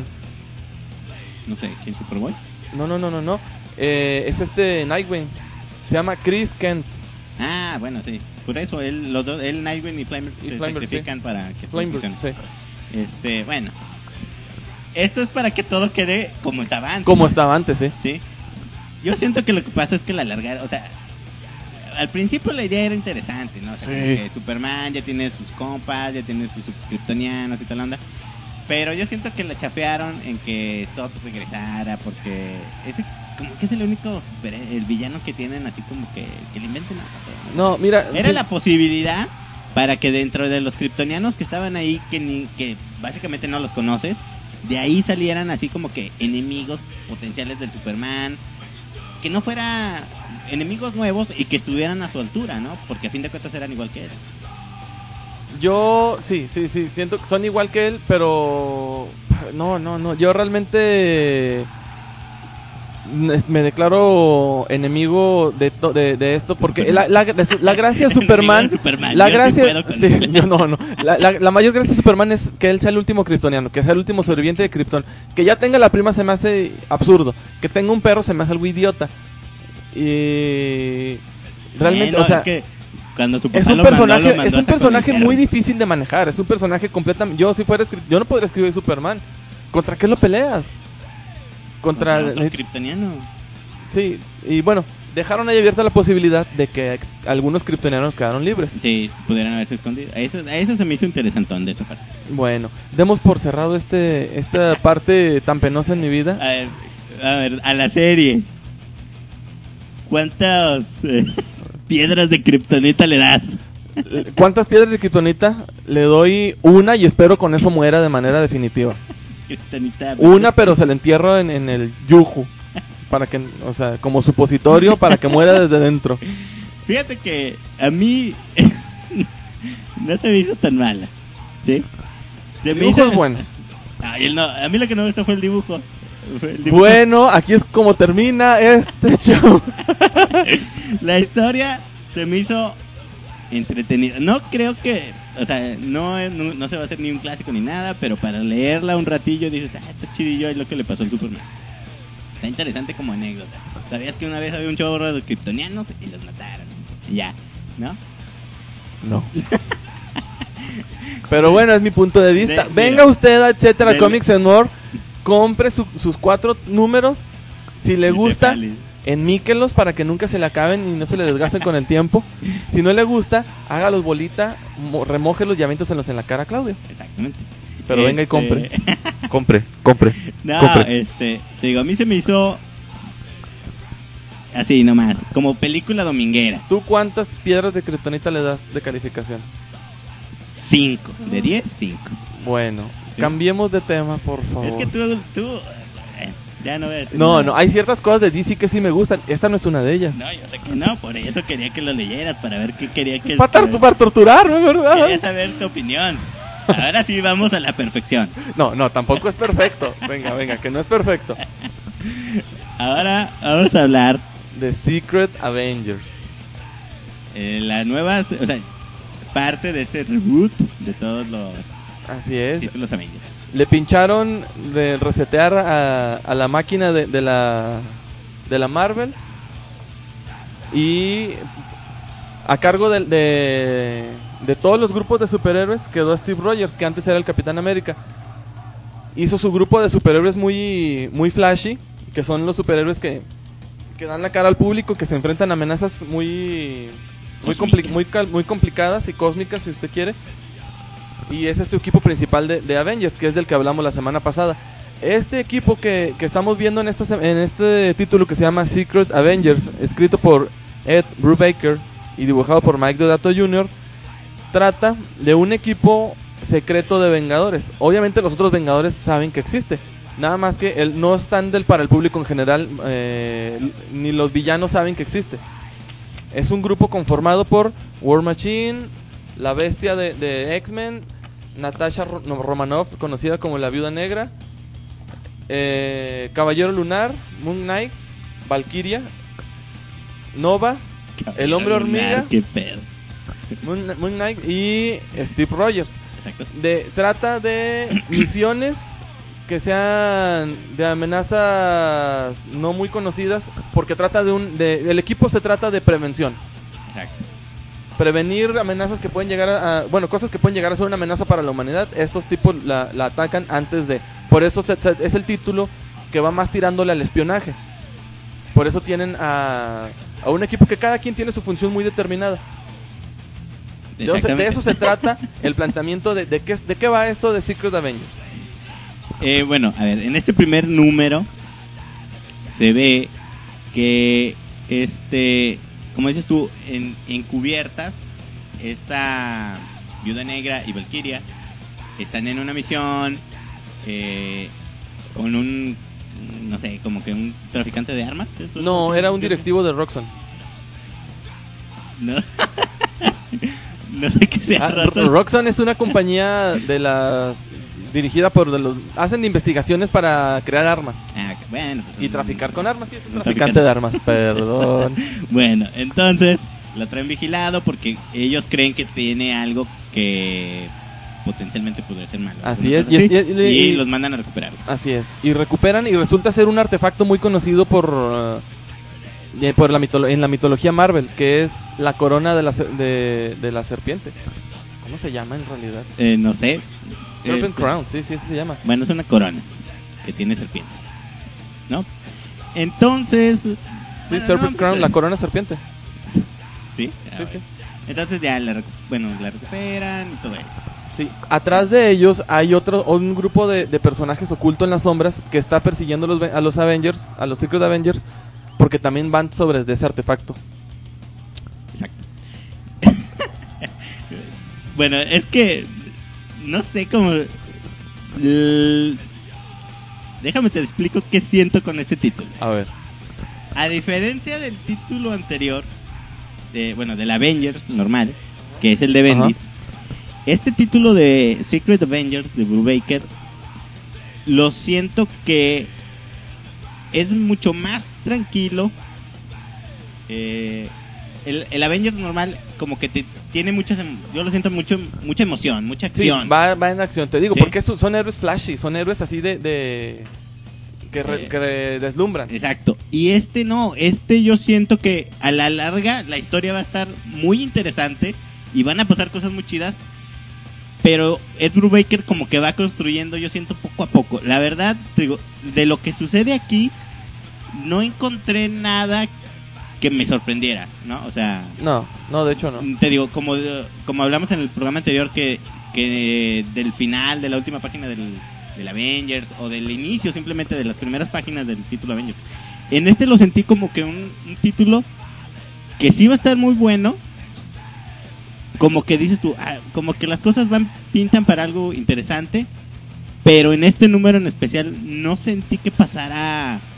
Speaker 2: no sé, ¿quién Superboy?
Speaker 3: No, no, no, no, no. Eh, es este Nightwing. Se llama Chris Kent.
Speaker 2: Ah, bueno, sí. Por eso él, los dos, él, Nightwing y Flamebeard
Speaker 3: Y
Speaker 2: se
Speaker 3: Flamebeard,
Speaker 2: sacrifican para que todo
Speaker 3: Flamebird,
Speaker 2: funcione.
Speaker 3: sí.
Speaker 2: Este, bueno. Esto es para que todo quede como estaba antes.
Speaker 3: Como estaba antes, sí.
Speaker 2: Sí. Yo siento que lo que pasa es que la largaron, o sea, al principio la idea era interesante, ¿no? O sea,
Speaker 3: Sí.
Speaker 2: como que Superman ya tiene sus compas, ya tiene sus kryptonianos y tal onda. Pero yo siento que la chafearon en que Zod regresara porque ese como que es el único super, el villano que tienen así como que, que le inventen algo.
Speaker 3: No, mira.
Speaker 2: Era
Speaker 3: sí,
Speaker 2: la posibilidad para que dentro de los kryptonianos que estaban ahí, que, ni, que básicamente no los conoces, de ahí salieran así como que enemigos potenciales del Superman, que no fuera enemigos nuevos y que estuvieran a su altura, ¿no? Porque a fin de cuentas eran igual que él.
Speaker 3: Yo, sí, sí, sí. Siento que son igual que él, pero. No, no, no. Yo realmente. Me declaro enemigo de, to- de, de esto porque la, la, la gracia de Superman,
Speaker 2: Enemigo de Superman,
Speaker 3: la
Speaker 2: yo sí
Speaker 3: gracia,
Speaker 2: puedo con
Speaker 3: sí,
Speaker 2: él.
Speaker 3: yo no, no, la, la, la mayor gracia de Superman es que él sea el último kryptoniano, que sea el último sobreviviente de Krypton. Que ya tenga la prima se me hace absurdo, que tenga un perro se me hace algo idiota. Y realmente,
Speaker 2: Bueno,
Speaker 3: o sea,
Speaker 2: es que cuando su papá
Speaker 3: es un
Speaker 2: lo mandó,
Speaker 3: personaje,
Speaker 2: lo mandó
Speaker 3: es un
Speaker 2: hasta con
Speaker 3: personaje
Speaker 2: el
Speaker 3: muy
Speaker 2: perro.
Speaker 3: difícil de manejar, es un personaje completamente. Yo si fuera escri- yo no podría escribir Superman. ¿Contra qué lo peleas? Contra,
Speaker 2: Contra otro kryptoniano.
Speaker 3: sí, y bueno, dejaron ahí abierta la posibilidad de que ex- algunos kryptonianos quedaron libres.
Speaker 2: Sí, pudieran haberse escondido. A eso, a eso se me hizo interesantón de esa parte.
Speaker 3: Bueno, demos por cerrado este esta parte tan penosa en mi vida.
Speaker 2: A ver, a, ver, a la serie. ¿Cuántas eh, piedras de kriptonita le das?
Speaker 3: ¿Cuántas piedras de kryptonita? Le doy una y espero con eso muera de manera definitiva.
Speaker 2: Kriptonita.
Speaker 3: Una, pero se la entierro en, en el yuju. Para que, o sea, como supositorio para que muera desde dentro.
Speaker 2: Fíjate que a mí no se me hizo tan mala. ¿Sí? Se
Speaker 3: El
Speaker 2: me
Speaker 3: dibujo
Speaker 2: hizo-
Speaker 3: es bueno.
Speaker 2: Ay, el no, a mí lo que no me gustó fue el dibujo. Fue el dibujo.
Speaker 3: Bueno, aquí es como termina este show.
Speaker 2: La historia se me hizo entretenida. No creo que, o sea, no, no, no se va a hacer ni un clásico ni nada, pero para leerla un ratillo dices, ah, está chidillo, es lo que le pasó al Superman. Está interesante como anécdota. ¿Sabías que una vez había un chorro de kryptonianos y los mataron? Y ya, ¿no?
Speaker 3: No. Pero bueno, es mi punto de vista.
Speaker 2: De-
Speaker 3: Venga
Speaker 2: mira.
Speaker 3: usted a etcétera
Speaker 2: Dele.
Speaker 3: Comics and More, compre su- sus cuatro números. Si le
Speaker 2: Y
Speaker 3: gusta,
Speaker 2: sépale.
Speaker 3: enmíquelos para que nunca se le acaben y no se le desgasten con el tiempo. Si no le gusta, hágalos bolita, mo- remójelos y avénteselos en la cara a Claudio.
Speaker 2: Exactamente.
Speaker 3: Pero venga y
Speaker 2: Este,
Speaker 3: compre. Compre, compre.
Speaker 2: No,
Speaker 3: compre.
Speaker 2: este, te digo, a mí se me hizo así nomás, como película dominguera.
Speaker 3: ¿Tú cuántas piedras de kriptonita le das de calificación?
Speaker 2: Cinco, de diez, cinco.
Speaker 3: Bueno,
Speaker 2: Sí.
Speaker 3: cambiemos de tema, por favor.
Speaker 2: Es que tú, tú, eh, Ya no voy a decir
Speaker 3: No,
Speaker 2: nada.
Speaker 3: no, hay ciertas cosas de D C que sí me gustan. Esta no es una de ellas.
Speaker 2: No, yo sé que no, por eso quería que lo leyeras, para ver qué quería que...
Speaker 3: Para, tor- para torturarme, ¿verdad?
Speaker 2: Quería saber tu opinión. Ahora sí vamos a la perfección.
Speaker 3: No, no, tampoco es perfecto. Venga, venga, que no es perfecto.
Speaker 2: Ahora vamos a hablar
Speaker 3: The Secret Avengers.
Speaker 2: eh, la nueva, o sea, parte de este reboot de todos los
Speaker 3: Así es.
Speaker 2: títulos Avengers.
Speaker 3: Le pincharon de resetear a, a la máquina de, de la de la Marvel. Y a cargo de, de, de todos los grupos de superhéroes quedó Steve Rogers, que antes era el Capitán América. Hizo su grupo de superhéroes muy, muy flashy, que son los superhéroes que, que dan la cara al público, que se enfrentan a amenazas muy muy, compli- muy, cal- muy complicadas y cósmicas, si usted quiere. Y ese es su equipo principal de, de Avengers, que es del que hablamos la semana pasada. Este equipo que, que estamos viendo en, esta, se- en este título que se llama Secret Avengers, escrito por Ed Brubaker y dibujado por Mike Deodato junior, trata de un equipo secreto de Vengadores. Obviamente los otros Vengadores saben que existe, nada más que el, no están del para el público en general, eh, ni los villanos saben que existe. Es un grupo conformado por War Machine, la bestia de, de X-Men, Natasha Ro- no, Romanoff, conocida como la Viuda Negra, eh, Caballero Lunar, Moon Knight, Valkyria, Nova, El Hombre Hormiga,
Speaker 2: Qué pedo.
Speaker 3: Moon, Moon Knight y Steve Rogers.
Speaker 2: Exacto.
Speaker 3: De, trata de misiones que sean de amenazas no muy conocidas, porque trata de un de, el equipo se trata de prevención.
Speaker 2: Exacto.
Speaker 3: Prevenir amenazas que pueden llegar a, a- bueno, cosas que pueden llegar a ser una amenaza para la humanidad. Estos tipos la, la atacan antes de, por eso se- se- es el título que va más tirándole al espionaje. Por eso tienen a, a un equipo que cada quien tiene su función muy determinada. De, eso- de
Speaker 2: Exactamente.
Speaker 3: eso se trata el planteamiento de, de, qué, de qué va esto de Secret Avengers.
Speaker 2: Eh, bueno, a ver, en este primer número se ve que, este, como dices tú, en, encubiertas, esta Viuda Negra y Valkyria están en una misión eh, con un, no sé, como que un traficante de armas. ¿Eso es lo
Speaker 3: No,
Speaker 2: que-
Speaker 3: era un directivo de Roxxon.
Speaker 2: No, no sé qué sea.
Speaker 3: Ah,
Speaker 2: razón.
Speaker 3: Roxxon es una compañía de las dirigida por de los hacen investigaciones para crear armas
Speaker 2: Ah, ok, bueno, pues,
Speaker 3: y
Speaker 2: un-
Speaker 3: traficar con armas. Sí, es un
Speaker 2: un
Speaker 3: traficante
Speaker 2: traficante.
Speaker 3: de armas, perdón.
Speaker 2: Bueno, entonces lo traen vigilado porque ellos creen que tiene algo que potencialmente podría ser malo.
Speaker 3: Así
Speaker 2: Una
Speaker 3: es,
Speaker 2: cosa
Speaker 3: y
Speaker 2: así,
Speaker 3: es- y- y-
Speaker 2: y
Speaker 3: y-
Speaker 2: los mandan a recuperar.
Speaker 3: Así es. Y recuperan y resulta ser un artefacto muy conocido por uh, eh, por la mitolo- en la mitología Marvel, que es la corona de la se- de, de la serpiente. ¿Cómo se llama en realidad?
Speaker 2: Eh, no sé.
Speaker 3: Serpent
Speaker 2: Este,
Speaker 3: Crown, sí, sí, así se llama.
Speaker 2: Bueno, es una corona que tiene serpientes, ¿no? Entonces...
Speaker 3: Sí,
Speaker 2: bueno,
Speaker 3: Serpent
Speaker 2: no,
Speaker 3: Crown,
Speaker 2: pues,
Speaker 3: la corona serpiente.
Speaker 2: ¿Sí? Ah,
Speaker 3: Sí,
Speaker 2: bueno.
Speaker 3: sí.
Speaker 2: Entonces ya la, recu- bueno, la recuperan y todo esto.
Speaker 3: Sí, atrás de ellos hay otro un grupo de, de personajes ocultos en las sombras que está persiguiendo a los, a los Avengers, a los Secret Avengers, porque también van sobre de ese artefacto.
Speaker 2: Exacto. Bueno, es que no sé cómo. L- Déjame te explico qué siento con este título.
Speaker 3: A ver.
Speaker 2: A diferencia del título anterior, de, bueno, del Avengers normal, que es el de Bendis, este título de Secret Avengers de Brubaker, lo siento que es mucho más tranquilo. Eh, el, el Avengers normal como que te, tiene muchas, em- yo lo siento mucho, mucha emoción, mucha
Speaker 3: Sí,
Speaker 2: acción.
Speaker 3: va, va en acción, te digo,
Speaker 2: Sí.
Speaker 3: porque son, son héroes flashy, son héroes así de... de que, re-
Speaker 2: Eh.
Speaker 3: que re- deslumbran.
Speaker 2: Exacto. Y este no, este yo siento que a la larga la historia va a estar muy interesante y van a pasar cosas muy chidas. Pero Ed Brubaker como que va construyendo, yo siento, poco a poco. La verdad, te digo, de lo que sucede aquí, no encontré nada que me sorprendiera, ¿no? O sea,
Speaker 3: No, no, de hecho no.
Speaker 2: te digo, como, como hablamos en el programa anterior, que, que del final, de la última página del, del Avengers, o del inicio simplemente de las primeras páginas del título Avengers, en este lo sentí como que un, un título que sí va a estar muy bueno. Como que dices tú, ah, como que las cosas van pintan para algo interesante, Pero en este número en especial no sentí que pasara eh,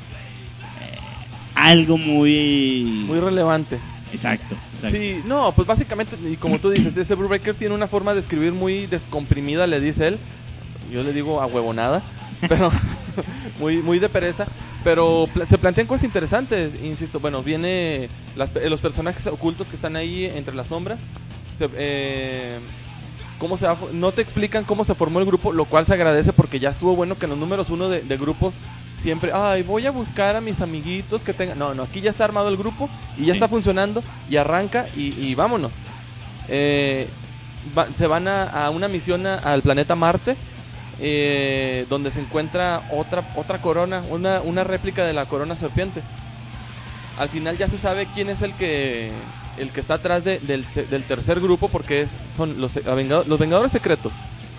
Speaker 2: algo muy...
Speaker 3: Muy relevante.
Speaker 2: Exacto, exacto.
Speaker 3: Sí, no, pues básicamente, y como tú dices, ese Brubaker tiene una forma de escribir muy descomprimida, le dice él. Yo le digo ahuevonada, pero muy, muy de pereza. Pero pl- se plantean cosas interesantes, insisto. Bueno, viene las, los personajes ocultos que están ahí entre las sombras. Se, eh, cómo se va, no te explican cómo se formó el grupo, lo cual se agradece porque ya estuvo bueno que en los números uno de, de grupos siempre, ay, voy a buscar a mis amiguitos que tengan. No, no, aquí ya está armado el grupo y ya sí. está funcionando y arranca y, y vámonos. Eh, va, se van a, a una misión a, al planeta Marte. Eh, donde se encuentra otra otra corona, una, una réplica de la corona serpiente. Al final ya se sabe quién es el que el que está atrás de, del, del tercer grupo, porque es, son los, los Vengadores Secretos,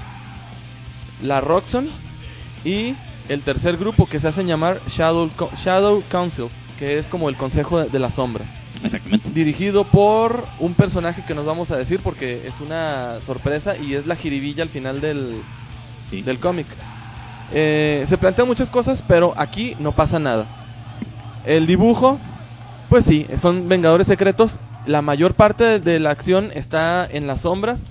Speaker 3: la Roxxon y el tercer grupo que se hacen llamar Shadow, Shadow Council, que es como el Consejo de, de las Sombras.
Speaker 2: Exactamente.
Speaker 3: Dirigido por un personaje que nos vamos a decir porque es una sorpresa y es la jiribilla al final del Sí. del cómic. Eh, se plantean muchas cosas, pero aquí no pasa nada. El dibujo, pues sí, son Vengadores Secretos. La mayor parte de, de la acción está en las sombras.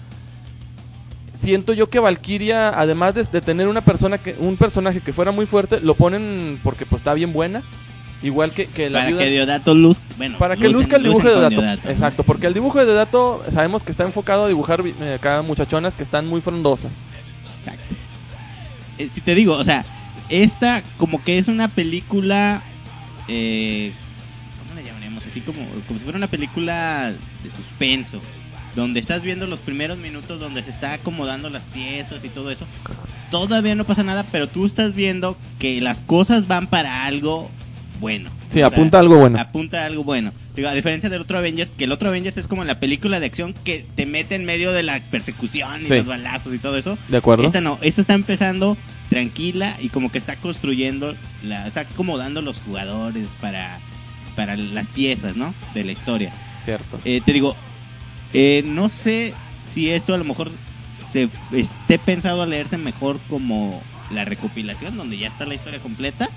Speaker 3: Siento yo que Valkyria, además de, de tener una persona que, un personaje que fuera muy fuerte, lo ponen porque pues está bien buena. Igual que, que la
Speaker 2: para
Speaker 3: viuda,
Speaker 2: que Deodato luzca, bueno,
Speaker 3: para que luzca el dibujo de Deodato, Deodato exacto, ¿no? Porque el dibujo de Deodato sabemos que está enfocado a dibujar eh, acá muchachonas que están muy frondosas.
Speaker 2: Exacto. Si te digo, o sea, esta como que es una película, eh, ¿cómo le llamaríamos? Así como, como si fuera una película de suspenso, donde estás viendo los primeros minutos donde se está acomodando las piezas y todo eso. Todavía no pasa nada, pero tú estás viendo que las cosas van para algo bueno.
Speaker 3: Sí, apunta a algo bueno.
Speaker 2: Apunta a algo bueno. Digo, a diferencia del otro Avengers, que el otro Avengers es como la película de acción que te mete en medio de la persecución y sí. los balazos y todo eso.
Speaker 3: De acuerdo.
Speaker 2: Esta no, esta está empezando tranquila y como que está construyendo, la, está acomodando los jugadores para, para las piezas, ¿no? De la historia.
Speaker 3: Cierto.
Speaker 2: Eh, te digo, eh, no sé si esto a lo mejor se esté pensado a leerse mejor como la recopilación, donde ya está la historia completa.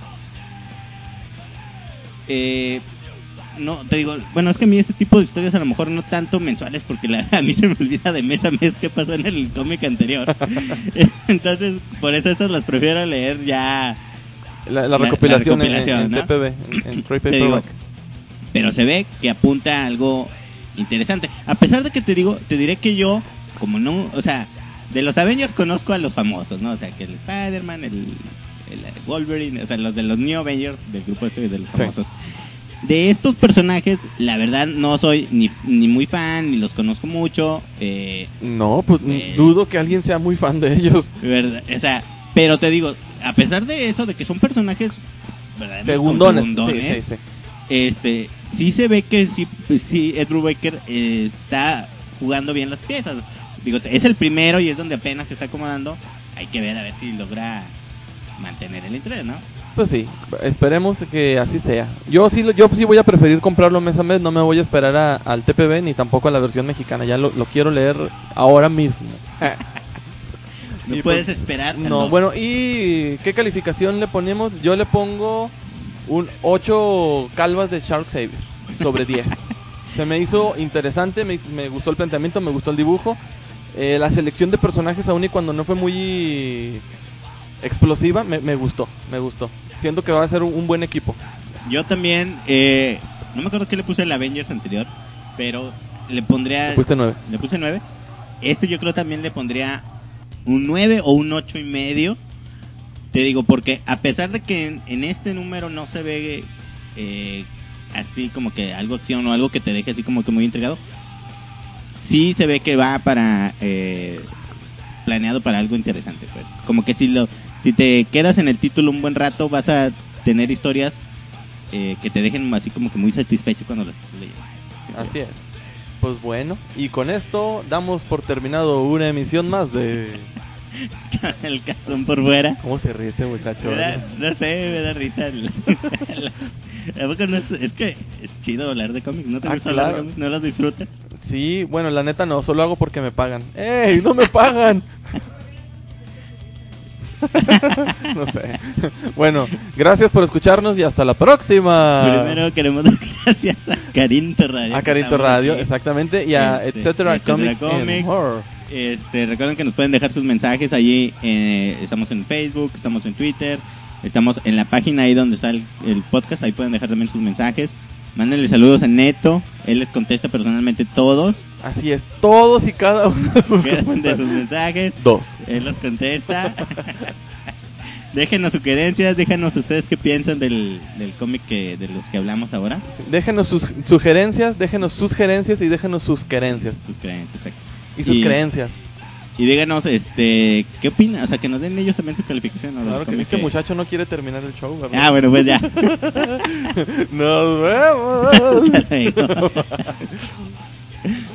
Speaker 2: Eh, no, te digo, bueno, es que a mí este tipo de historias a lo mejor no tanto mensuales, porque la, a mí se me olvida de mes a mes qué pasó en el cómic anterior. Entonces, por eso estas las prefiero leer ya.
Speaker 3: La, la recopilación,
Speaker 2: la, la recopilación
Speaker 3: en, en
Speaker 2: ¿no?
Speaker 3: T P B, en, en Trade Paperback.
Speaker 2: Pero se ve que apunta a algo interesante. A pesar de que te digo, te diré que yo, como no, o sea, de los Avengers conozco a los famosos, ¿no? O sea, que el Spider-Man, el, el Wolverine, o sea, los de los New Avengers, del grupo este de los famosos. Sí. De estos personajes, la verdad, no soy ni, ni muy fan, ni los conozco mucho. Eh,
Speaker 3: no, pues eh, dudo que alguien sea muy fan de ellos.
Speaker 2: ¿Verdad? O sea, pero te digo, a pesar de eso, de que son personajes
Speaker 3: segundones,
Speaker 2: segundones
Speaker 3: sí, sí, sí.
Speaker 2: Este, sí se ve que sí, sí Ed Brubaker eh, está jugando bien las piezas. Digo, es el primero y es donde apenas se está acomodando. Hay que ver a ver si logra mantener el interés, ¿no?
Speaker 3: Pues sí, esperemos que así sea. Yo sí, yo sí voy a preferir comprarlo mes a mes. No me voy a esperar a, al T P B ni tampoco a la versión mexicana. Ya lo, lo quiero leer ahora mismo.
Speaker 2: No y puedes pues, esperar.
Speaker 3: No, no, bueno, ¿y qué calificación le ponemos? Yo le pongo un ocho calvas de Shark Savior sobre diez. Se me hizo interesante, me, me gustó el planteamiento, me gustó el dibujo. Eh, la selección de personajes, aún y cuando no fue muy explosiva, me, me gustó, me gustó. Siento que va a ser un, un buen equipo.
Speaker 2: Yo también, eh, no me acuerdo qué le puse al Avengers anterior, pero le pondría...
Speaker 3: Le puse nueve.
Speaker 2: Le puse nueve. Este yo creo también le pondría un nueve o un ocho y medio. Te digo, porque a pesar de que en, en este número no se ve eh, así como que algo acción o algo que te deje así como que muy intrigado, sí se ve que va para... Eh, planeado para algo interesante, pues. Como que si lo si te quedas en el título un buen rato, vas a tener historias eh, que te dejen así como que muy satisfecho cuando las estés leyendo.
Speaker 3: Así es. Pues bueno, y con esto damos por terminado una emisión más de...
Speaker 2: El calzón por fuera.
Speaker 3: ¿Cómo se ríe este muchacho?
Speaker 2: Me da, no sé, me da risa. El, el, no es, es que es chido hablar de cómics. ¿No te
Speaker 3: ah,
Speaker 2: gusta
Speaker 3: claro.
Speaker 2: hablar de cómics? ¿No los disfrutas?
Speaker 3: Sí, bueno, la neta no, solo hago porque me pagan. ¡Ey, no me pagan! No sé. Bueno, gracias por escucharnos y hasta la próxima.
Speaker 2: Primero queremos dar gracias a Carinto Radio.
Speaker 3: A Carinto Radio, aquí. Exactamente. Y a este, Etcétera Comics and Horror.
Speaker 2: Este, recuerden que nos pueden dejar sus mensajes allí. Eh, estamos en Facebook, estamos en Twitter, estamos en la página ahí donde está el, el podcast. Ahí pueden dejar también sus mensajes. Mándenle saludos a Neto. Él les contesta personalmente todos.
Speaker 3: Así es, todos y cada uno de sus,
Speaker 2: de sus mensajes.
Speaker 3: Dos.
Speaker 2: Él los contesta. Déjenos sugerencias, déjenos ustedes qué piensan del, del cómic que, de los que hablamos ahora.
Speaker 3: Sí, déjenos sus sugerencias, déjenos sus gerencias y déjenos sus querencias.
Speaker 2: Sus creencias, exacto.
Speaker 3: Y sus y, creencias.
Speaker 2: Y díganos, este, ¿qué opinan? O sea, que nos den ellos también su calificación. ¿No?
Speaker 3: Claro que este que... muchacho no quiere terminar el show, ¿verdad?
Speaker 2: Ah, bueno, pues ya.
Speaker 3: Nos vemos.
Speaker 2: Hasta luego.